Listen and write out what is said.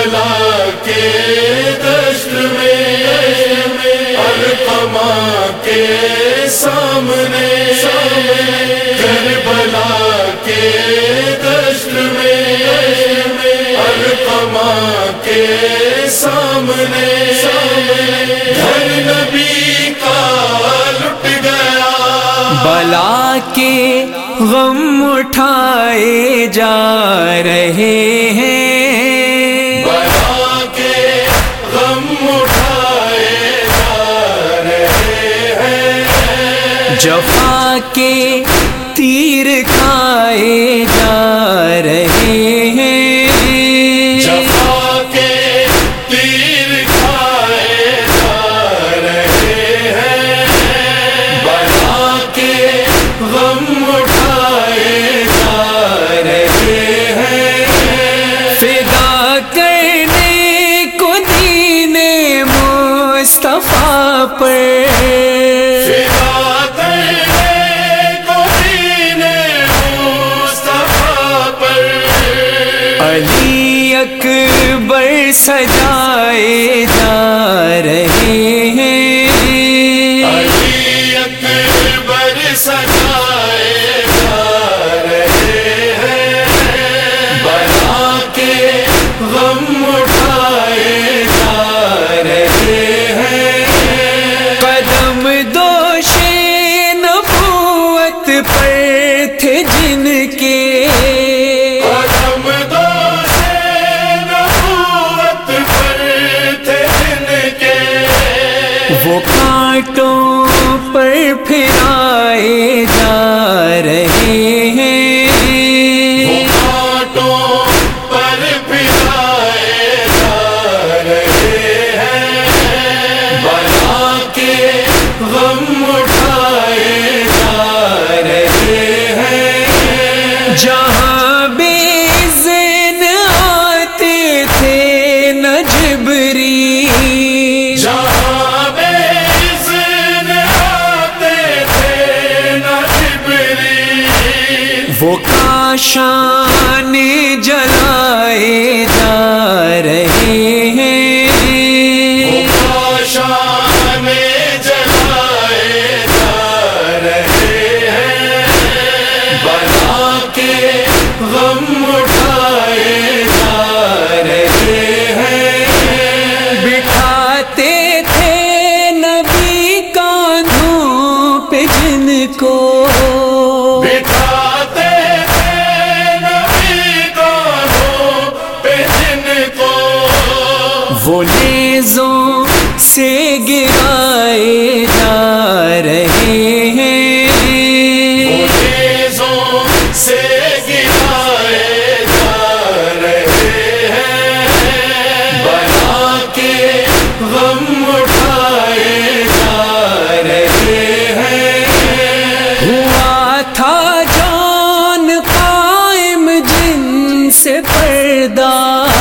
کربلا کے دشت میں علقمہ کے سامنے کربلا کے دشت میں علقمہ کے سامنے گھر نبی کا لٹ گیا بلا کے غم اٹھائے جا رہے ہیں بلا کے غم اٹھائے جا رہے ہیں جفا کے تیر کھائے جا رہے ہیں جفا کے تیر کھائے جا رہے ہیں بلا کے غم اٹھائے جا رہے ہیں فدا کرنے کو دین مصطفیٰ پر فدا کرنے کو دین مصطفیٰ پر علی اکبر سجائے جا رہے ہیں علی اکبر سجائے جا رہے ہیں بلا کے غم اٹھائے جا رہے ہیں قدم دوش نبوت پر تھے جن کے قدم دوش نبوت پر تھے جن کے وہ کانٹوں پر پھرائے جا رہے ہیں وہ کانٹوں پر پھرائے جا رہے ہیں بلا کے غم اٹھائے جا رہے ہیں جہاں بے اذن آتے تھے نہ جبریل جہاں بے اذن آتے تھے نہ جبریل وہ کاشان جلائے جا رہے ہیں شان جلائے جا رہے ہیں بلا کے غم اٹھائے جا رہے ہیں بٹھاتے تھے نبی کاندھوں پہ جن کو بٹھاتے تھے نبی کانوں پہ جن کو وہ نیزوں سے گرائے جا رہے ہیں نیزوں سے گرائے جا رہے ہیں بلا کے غم اٹھائے جا رہے ہیں ہوا تھا جان قائم جن سے پردہ